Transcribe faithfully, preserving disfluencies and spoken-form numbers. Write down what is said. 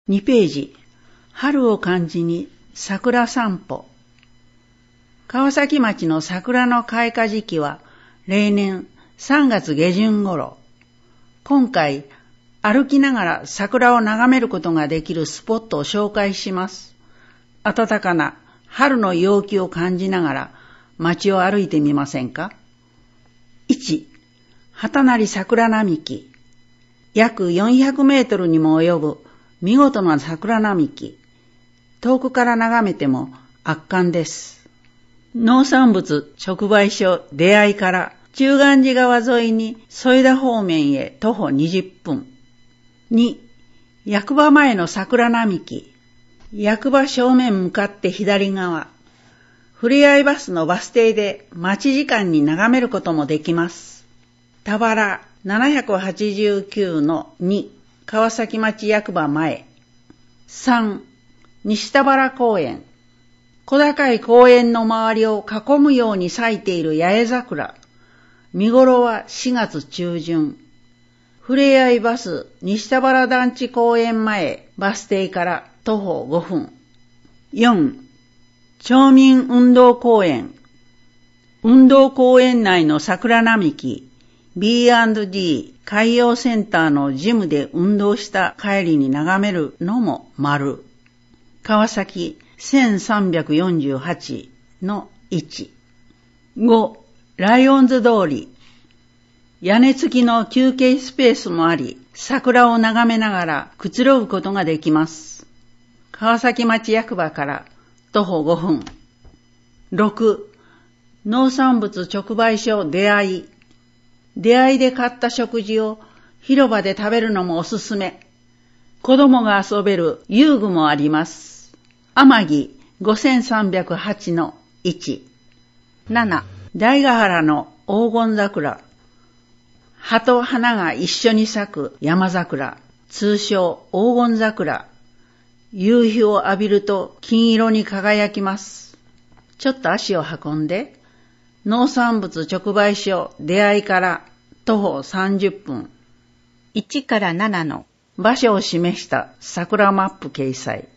にページ、春を漢字に桜散歩。川崎町の桜の開花時期は例年さんがつげじゅん頃。今回、歩きながら桜を眺めることができるスポットを紹介します。暖かな春の陽気を感じながら街を歩いてみませんか？いち. 旗成桜並木。約よんひゃくメートルにも及ぶ見事な桜並木。遠くから眺めても圧巻です。農産物直売所出会いから中元寺川沿いに添田方面へ徒歩にじゅっぷん。に. 役場前の桜並木。役場正面向かって左側。ふれあいバスのバス停で待ち時間に眺めることもできます。田原ななひゃくはちじゅうきゅうのに 川崎町役場前。さん. 西田原公園。小高い公園の周りを囲むように咲いている八重桜。見頃はしがつちゅうじゅん。ふれあいバス西田原団地公園前バス停から徒歩ごふん。よん. 町民運動公園。運動公園内の桜並木 ビーアンドディー 海洋センターのジムで運動した帰りに眺めるのも丸。川崎せんさんびゃくよんじゅうはちのいち。ご. ライオンズ通り。屋根付きの休憩スペースもあり、桜を眺めながらくつろぐことができます。川崎町役場から徒歩ごふん。ろく. 農産物直売所出会い。出会いで買った食事を広場で食べるのもおすすめ。子供が遊べる遊具もあります。天城ごせんさんびゃくはちのいち。なな. 大ヶ原の黄金桜。葉と花が一緒に咲く山桜、通称黄金桜。夕日を浴びると金色に輝きます。ちょっと足を運んで、農産物直売所出会いから徒歩さんじゅっぷん。いちからななの場所を示した桜マップ掲載。